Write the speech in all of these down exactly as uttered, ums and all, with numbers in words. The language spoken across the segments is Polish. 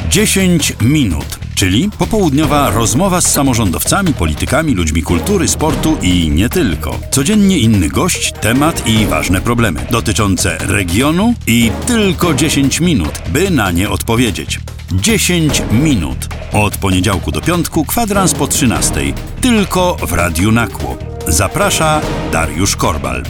dziesięć minut, czyli popołudniowa rozmowa z samorządowcami, politykami, ludźmi kultury, sportu i nie tylko. Codziennie inny gość, temat i ważne problemy dotyczące regionu i tylko dziesięć minut, by na nie odpowiedzieć. dziesięć minut. Od poniedziałku do piątku, kwadrans po trzynastej. Tylko w Radiu Nakło. Zaprasza Dariusz Korbal.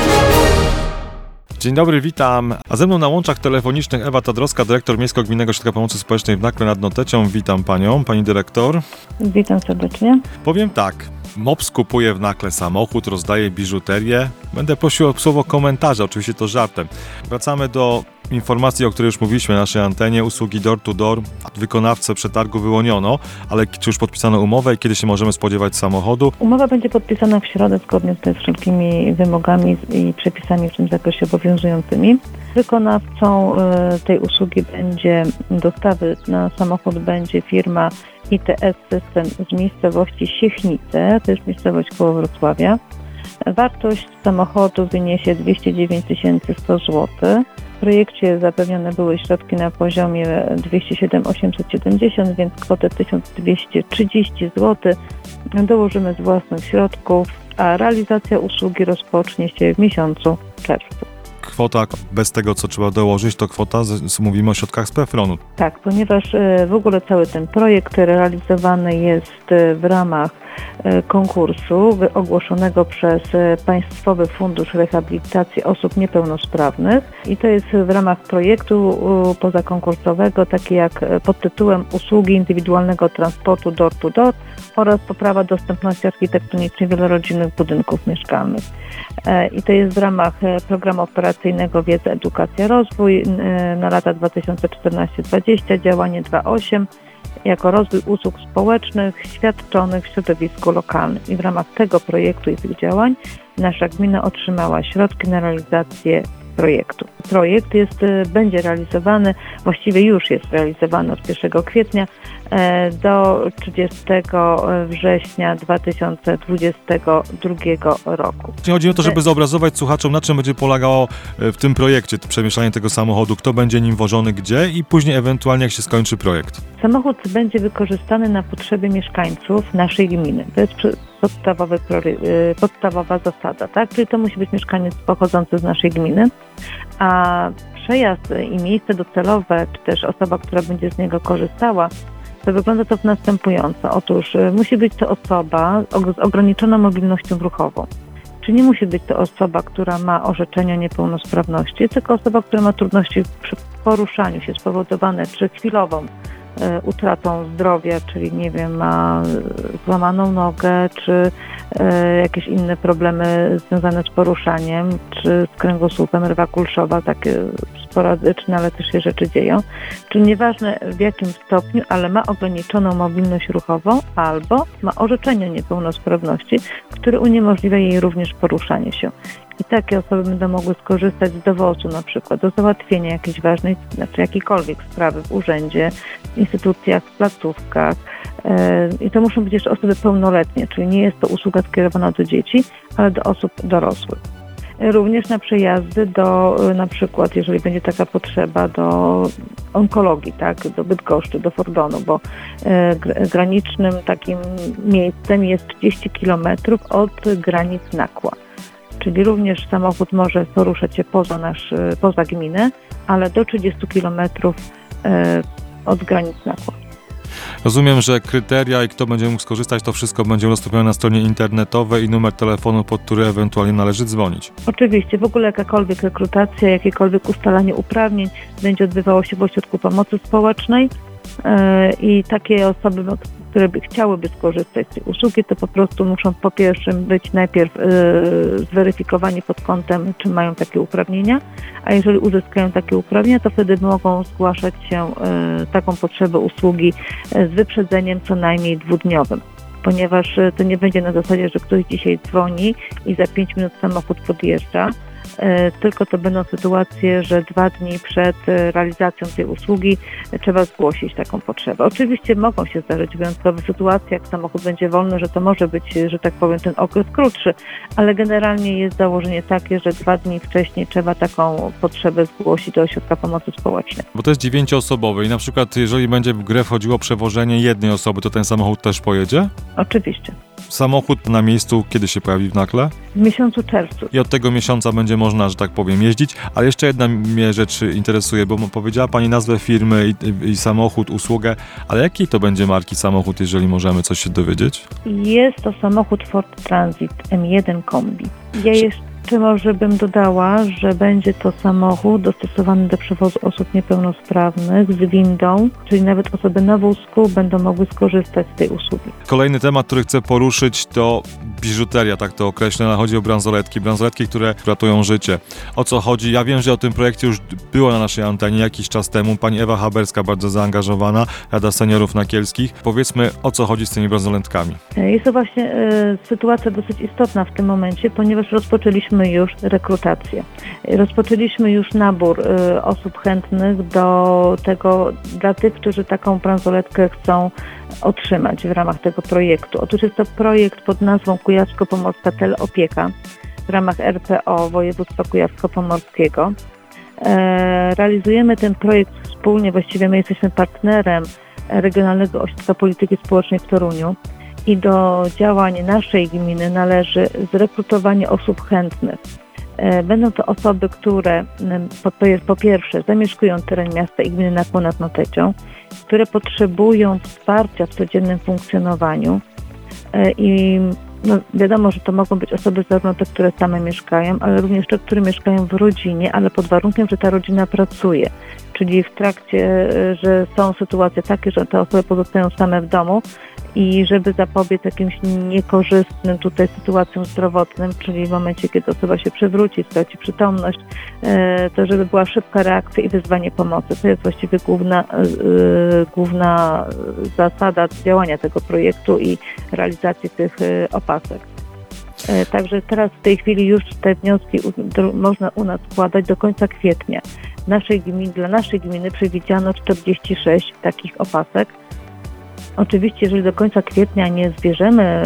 Dzień dobry, witam. A ze mną na łączach telefonicznych Ewa Tadrowska, dyrektor Miejsko-Gminnego Ośrodka Pomocy Społecznej w Nakle nad Notecią. Witam panią, pani dyrektor. Witam serdecznie. Powiem tak, MOPS kupuje w Nakle samochód, rozdaje biżuterię. Będę prosił o słowo komentarza, oczywiście to żartem. Wracamy do informacji, o której już mówiliśmy na naszej antenie, usługi door to door. Wykonawcę przetargu wyłoniono, ale czy już podpisano umowę i kiedy się możemy spodziewać samochodu? Umowa będzie podpisana w środę zgodnie z wszelkimi wymogami i przepisami w tym zakresie obowiązującymi. Wykonawcą tej usługi będzie dostawy na samochód będzie firma I T S System z miejscowości Siechnice, to jest miejscowość koło Wrocławia. Wartość samochodu wyniesie dwieście dziewięć tysięcy sto złotych. W projekcie zapewnione były środki na poziomie dwieście siedem tysięcy osiemset siedemdziesiąt, więc kwotę tysiąc dwieście trzydzieści złotych dołożymy z własnych środków, a realizacja usługi rozpocznie się w miesiącu czerwcu. Kwota bez tego, co trzeba dołożyć, to kwota, z, mówimy o środkach z PFRON-u. Tak, ponieważ w ogóle cały ten projekt realizowany jest w ramach konkursu ogłoszonego przez Państwowy Fundusz Rehabilitacji Osób Niepełnosprawnych i to jest w ramach projektu pozakonkursowego, takie jak pod tytułem Usługi indywidualnego transportu door to door oraz poprawa dostępności architektonicznej wielorodzinnych budynków mieszkalnych. I to jest w ramach programu operacyjnego Wiedza, Edukacja, Rozwój na lata dwa tysiące czternaście dwadzieścia, działanie dwa osiem jako rozwój usług społecznych świadczonych w środowisku lokalnym. I w ramach tego projektu i tych działań nasza gmina otrzymała środki na realizację projektu. Projekt jest, będzie realizowany, właściwie już jest realizowany od pierwszego kwietnia do trzydziestego września dwa tysiące dwudziestego drugiego roku. Chodzi o to, żeby zobrazować słuchaczom, na czym będzie polegało w tym projekcie przemieszczanie tego samochodu, kto będzie nim wożony gdzie i później ewentualnie jak się skończy projekt. Samochód będzie wykorzystany na potrzeby mieszkańców naszej gminy. To jest podstawowy, podstawowa zasada, tak? Czyli to musi być mieszkaniec pochodzący z naszej gminy, a przejazd i miejsce docelowe, czy też osoba, która będzie z niego korzystała, to wygląda to w następująco. Otóż musi być to osoba z ograniczoną mobilnością ruchową. Czyli nie musi być to osoba, która ma orzeczenie o niepełnosprawności, tylko osoba, która ma trudności przy poruszaniu się spowodowane czy chwilową utratą zdrowia, czyli nie wiem, ma złamaną nogę, czy jakieś inne problemy związane z poruszaniem, czy z kręgosłupem, rwa kulszowa, takie sporadyczne, ale też się rzeczy dzieją. Czyli nieważne w jakim stopniu, ale ma ograniczoną mobilność ruchową albo ma orzeczenie o niepełnosprawności, które uniemożliwia jej również poruszanie się. I takie osoby będą mogły skorzystać z dowozu na przykład do załatwienia jakiejś ważnej, znaczy jakiejkolwiek sprawy w urzędzie, w instytucjach, w placówkach. I to muszą być jeszcze osoby pełnoletnie, czyli nie jest to usługa skierowana do dzieci, ale do osób dorosłych. Również na przejazdy do, na przykład, jeżeli będzie taka potrzeba, do onkologii, tak, do Bydgoszczy, do Fordonu, bo granicznym takim miejscem jest trzydzieści kilometrów od granic Nakła. Czyli również samochód może poruszać się poza, nasz, poza gminę, ale do trzydziestu kilometrów od granic Nakła. Rozumiem, że kryteria i kto będzie mógł skorzystać, to wszystko będzie udostępnione na stronie internetowej i numer telefonu, pod który ewentualnie należy dzwonić. Oczywiście, w ogóle jakakolwiek rekrutacja, jakiekolwiek ustalanie uprawnień będzie odbywało się w Ośrodku Pomocy Społecznej i takie osoby, które by chciałyby skorzystać z tej usługi, to po prostu muszą po pierwsze być najpierw zweryfikowani pod kątem, czy mają takie uprawnienia, a jeżeli uzyskają takie uprawnienia, to wtedy mogą zgłaszać się taką potrzebę usługi z wyprzedzeniem co najmniej dwudniowym. Ponieważ to nie będzie na zasadzie, że ktoś dzisiaj dzwoni i za pięć minut samochód podjeżdża, tylko to będą sytuacje, że dwa dni przed realizacją tej usługi trzeba zgłosić taką potrzebę. Oczywiście mogą się zdarzyć wyjątkowe sytuacje, jak samochód będzie wolny, że to może być, że tak powiem, ten okres krótszy, ale generalnie jest założenie takie, że dwa dni wcześniej trzeba taką potrzebę zgłosić do ośrodka pomocy społecznej. Bo to jest dziewięcioosobowy i na przykład jeżeli będzie w grę wchodziło przewożenie jednej osoby, to ten samochód też pojedzie? Oczywiście. Samochód na miejscu kiedy się pojawi w Nakle? W miesiącu czerwcu. I od tego miesiąca będzie można, że tak powiem, jeździć. Ale jeszcze jedna mnie rzecz interesuje, bo powiedziała Pani nazwę firmy i, i, i samochód, usługę, ale jakiej to będzie marki samochód, jeżeli możemy coś się dowiedzieć? Jest to samochód Ford Transit M jeden Kombi. Ja jeszcze może bym dodała, że będzie to samochód dostosowany do przewozu osób niepełnosprawnych z windą, czyli nawet osoby na wózku będą mogły skorzystać z tej usługi. Kolejny temat, który chcę poruszyć, to biżuteria, tak to określę. Chodzi o bransoletki. Bransoletki, które ratują życie. O co chodzi? Ja wiem, że o tym projekcie już było na naszej antenie jakiś czas temu. Pani Ewa Haberska, bardzo zaangażowana, Rada Seniorów Nakielskich. Powiedzmy, o co chodzi z tymi bransoletkami? Jest to właśnie y, sytuacja dosyć istotna w tym momencie, ponieważ rozpoczęliśmy już rekrutację. Rozpoczęliśmy już nabór y, osób chętnych do tego, dla tych, którzy taką bransoletkę chcą otrzymać w ramach tego projektu. Otóż jest to projekt pod nazwą Kujawsko-Pomorska Teleopieka w ramach R P O Województwa Kujawsko-Pomorskiego. E, realizujemy ten projekt wspólnie, właściwie my jesteśmy partnerem Regionalnego Ośrodka Polityki Społecznej w Toruniu i do działań naszej gminy należy zrekrutowanie osób chętnych. E, będą to osoby, które po, po pierwsze zamieszkują teren miasta i gminy Nakło nad Notecią, które potrzebują wsparcia w codziennym funkcjonowaniu e, i no, wiadomo, że to mogą być osoby zarówno te, które same mieszkają, ale również te, które mieszkają w rodzinie, ale pod warunkiem, że ta rodzina pracuje. Czyli w trakcie, że są sytuacje takie, że te osoby pozostają same w domu i żeby zapobiec jakimś niekorzystnym tutaj sytuacjom zdrowotnym, czyli w momencie, kiedy osoba się przewróci, straci przytomność, to żeby była szybka reakcja i wezwanie pomocy. To jest właściwie główna, główna zasada działania tego projektu i realizacji tych opasek. Także teraz w tej chwili już te wnioski można u nas składać do końca kwietnia. Naszej gminy, dla naszej gminy przewidziano czterdzieści sześć takich opasek. Oczywiście, jeżeli do końca kwietnia nie zbierzemy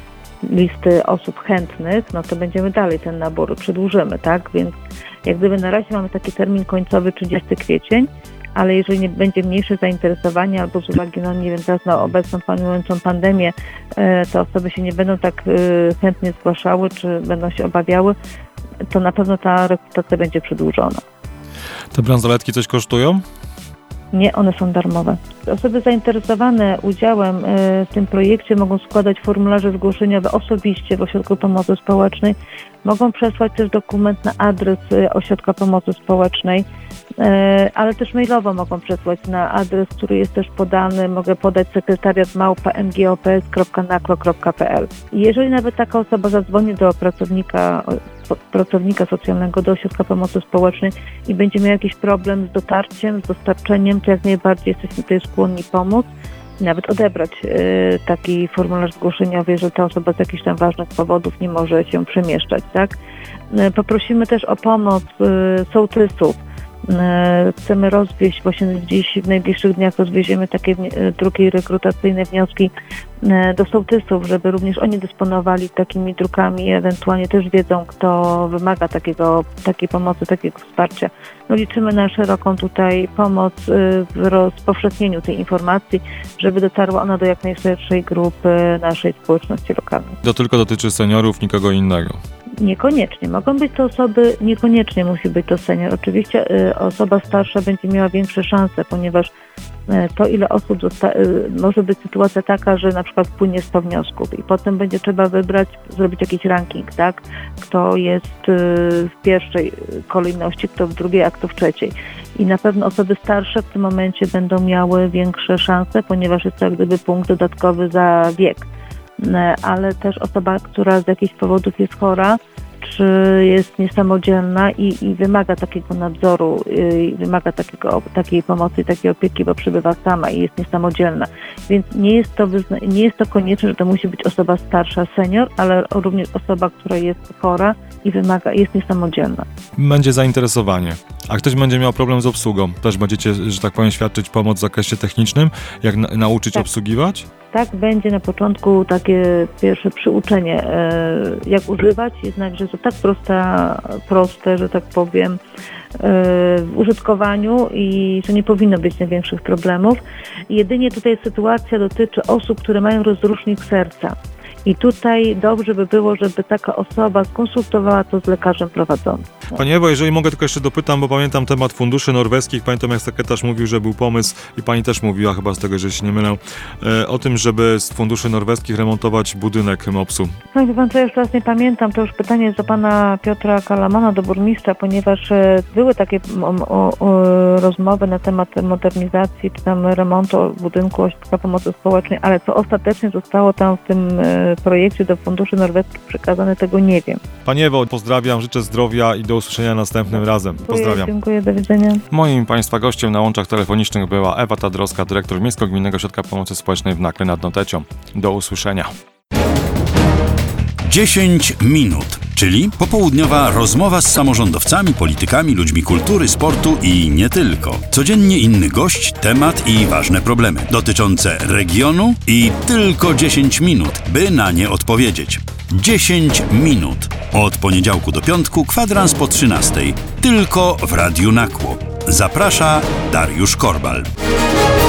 listy osób chętnych, no to będziemy dalej ten nabór przedłużymy, tak? Więc jak gdyby na razie mamy taki termin końcowy trzydziesty kwiecień, ale jeżeli nie będzie mniejsze zainteresowanie albo z uwagi no nie wiem, teraz na obecną panującą pandemię, te osoby się nie będą tak chętnie zgłaszały, czy będą się obawiały, to na pewno ta rekrutacja będzie przedłużona. Te bransoletki coś kosztują? Nie, one są darmowe. Osoby zainteresowane udziałem w tym projekcie mogą składać formularze zgłoszeniowe osobiście w Ośrodku Pomocy Społecznej. Mogą przesłać też dokument na adres Ośrodka Pomocy Społecznej, ale też mailowo mogą przesłać na adres, który jest też podany. Mogę podać sekretariat małpa m g o p s kropka naklo kropka p l. Jeżeli nawet taka osoba zadzwoni do pracownika pracownika socjalnego do Ośrodka Pomocy Społecznej i będzie miał jakiś problem z dotarciem, z dostarczeniem, to jak najbardziej jesteśmy tutaj skłonni pomóc i nawet odebrać y, taki formularz zgłoszeniowy, jeżeli ta osoba z jakichś tam ważnych powodów nie może się przemieszczać, tak? Y, poprosimy też o pomoc y, sołtysów. Chcemy rozwieźć, właśnie dziś w najbliższych dniach rozwieziemy takie druki rekrutacyjne wnioski do sołtysów, żeby również oni dysponowali takimi drukami, ewentualnie też wiedzą, kto wymaga takiego, takiej pomocy, takiego wsparcia. No liczymy na szeroką tutaj pomoc w rozpowszechnieniu tej informacji, żeby dotarła ona do jak najszerszej grupy naszej społeczności lokalnej. To tylko dotyczy seniorów, nikogo innego. Niekoniecznie. Mogą być to osoby, niekoniecznie musi być to senior. Oczywiście y, osoba starsza będzie miała większe szanse, ponieważ y, to ile osób zosta- y, może być sytuacja taka, że na przykład płynie sto wniosków i potem będzie trzeba wybrać, zrobić jakiś ranking, tak? Kto jest y, w pierwszej kolejności, kto w drugiej, a kto w trzeciej. I na pewno osoby starsze w tym momencie będą miały większe szanse, ponieważ jest to jak gdyby punkt dodatkowy za wiek. Ale też osoba, która z jakichś powodów jest chora, rzecz jest niesamodzielna i, i wymaga takiego nadzoru, i wymaga takiego, takiej pomocy i takiej opieki, bo przebywa sama i jest niesamodzielna. Więc nie jest to, wyzna- nie jest to konieczne, że to musi być osoba starsza, senior, ale również osoba, która jest chora i wymaga, jest niesamodzielna. Będzie zainteresowanie. A ktoś będzie miał problem z obsługą? Też będziecie, że tak powiem, świadczyć pomoc w zakresie technicznym? Jak na- nauczyć Tak. obsługiwać? Tak, będzie na początku takie pierwsze przyuczenie, e, jak używać, jednakże to tak prosta, proste, że tak powiem, e, w użytkowaniu i że nie powinno być największych problemów. Jedynie tutaj sytuacja dotyczy osób, które mają rozrusznik serca. I tutaj dobrze by było, żeby taka osoba skonsultowała to z lekarzem prowadzącym. Pani Ewo, jeżeli mogę tylko jeszcze dopytam, bo pamiętam temat funduszy norweskich, pamiętam jak sekretarz mówił, że był pomysł i pani też mówiła chyba z tego, że się nie mylę, e, o tym, żeby z funduszy norweskich remontować budynek mopsu. No wie pan co, ja już teraz nie pamiętam, to już pytanie jest do pana Piotra Kalamana, do burmistrza, ponieważ e, były takie o, o, o, rozmowy na temat modernizacji czy tam remontu budynku ośrodka pomocy społecznej, ale co ostatecznie zostało tam w tym e, projekcie do funduszy norweskich przekazane, tego nie wiem. Pani Ewo, pozdrawiam, życzę zdrowia i do usłyszenia następnym razem. Pozdrawiam. Dziękuję, do widzenia. Moim Państwa gościem na łączach telefonicznych była Ewa Tadrowska, dyrektor Miejsko-Gminnego Ośrodka Pomocy Społecznej w Nakle nad Notecią. Do usłyszenia. dziesięć minut, czyli popołudniowa rozmowa z samorządowcami, politykami, ludźmi kultury, sportu i nie tylko. Codziennie inny gość, temat i ważne problemy dotyczące regionu i tylko dziesięć minut, by na nie odpowiedzieć. dziesięć minut. Od poniedziałku do piątku, kwadrans po trzynastej. Tylko w Radiu Nakło. Zaprasza Dariusz Korbal.